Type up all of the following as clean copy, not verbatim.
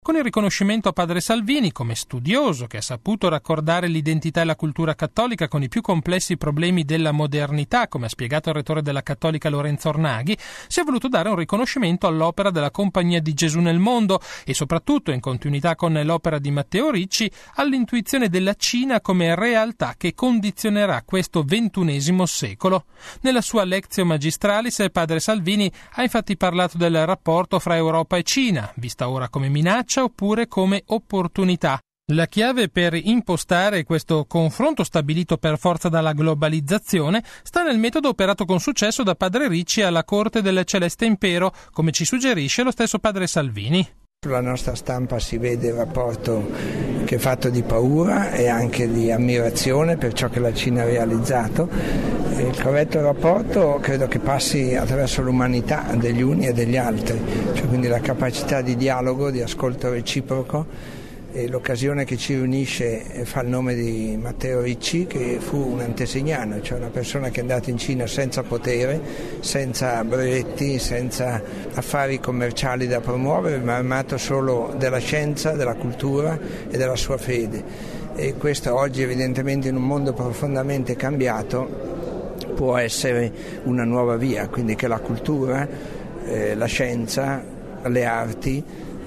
con il riconoscimento a padre Salvini come studioso che ha saputo raccordare l'identità e la cultura cattolica con i più complessi problemi della modernità, come ha spiegato il rettore della Cattolica Lorenzo Ornaghi, si è voluto dare un riconoscimento all'opera della Compagnia di Gesù nel mondo e soprattutto, in continuità con l'opera di Matteo Ricci, all'intuizione della Cina come realtà che condizionerà questo XXI secolo. Nella sua Lectio Magistralis, padre Salvini ha infatti parlato del rapporto fra Europa e Cina, vista ora come minaccia oppure come opportunità. La chiave per impostare questo confronto stabilito per forza dalla globalizzazione sta nel metodo operato con successo da padre Ricci alla corte del Celeste Impero, come ci suggerisce lo stesso padre Salvini. Sulla nostra stampa si vede il rapporto che è fatto di paura e anche di ammirazione per ciò che la Cina ha realizzato. Il corretto rapporto credo che passi attraverso l'umanità degli uni e degli altri, cioè quindi la capacità di dialogo, di ascolto reciproco. E l'occasione che ci riunisce fa il nome di Matteo Ricci, che fu un antesignano, cioè una persona che è andata in Cina senza potere, senza brevetti, senza affari commerciali da promuovere, ma armato solo della scienza, della cultura e della sua fede. E questo oggi evidentemente in un mondo profondamente cambiato può essere una nuova via, quindi che la cultura, la scienza, le arti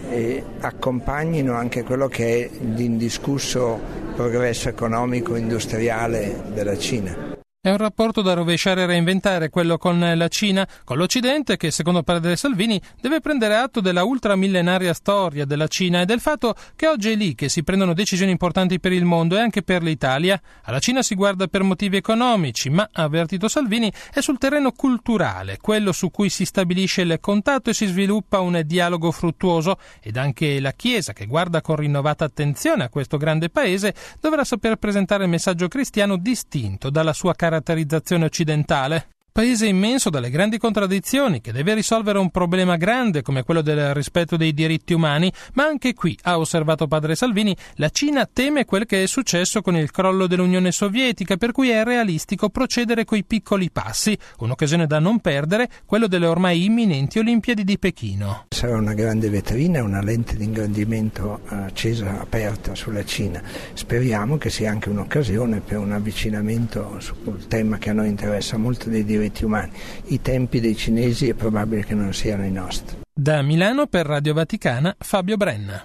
accompagnino anche quello che è l'indiscusso progresso economico industriale della Cina. È un rapporto da rovesciare e reinventare, quello con la Cina, con l'Occidente che, secondo padre Salvini, deve prendere atto della ultramillenaria storia della Cina e del fatto che oggi è lì che si prendono decisioni importanti per il mondo e anche per l'Italia. Alla Cina si guarda per motivi economici, ma, ha avvertito Salvini, è sul terreno culturale, quello su cui si stabilisce il contatto e si sviluppa un dialogo fruttuoso, ed anche la Chiesa, che guarda con rinnovata attenzione a questo grande paese, dovrà saper presentare il messaggio cristiano distinto dalla sua caratterizzazione occidentale. Paese immenso dalle grandi contraddizioni, che deve risolvere un problema grande come quello del rispetto dei diritti umani, ma anche qui, ha osservato padre Salvini, la Cina teme quel che è successo con il crollo dell'Unione Sovietica, per cui è realistico procedere coi piccoli passi, un'occasione da non perdere, quello delle ormai imminenti Olimpiadi di Pechino. Sarà una grande vetrina, una lente di ingrandimento accesa, aperta sulla Cina. Speriamo che sia anche un'occasione per un avvicinamento sul tema che a noi interessa molto, dei diritti umani. I tempi dei cinesi è probabile che non siano i nostri. Da Milano per Radio Vaticana, Fabio Brenna.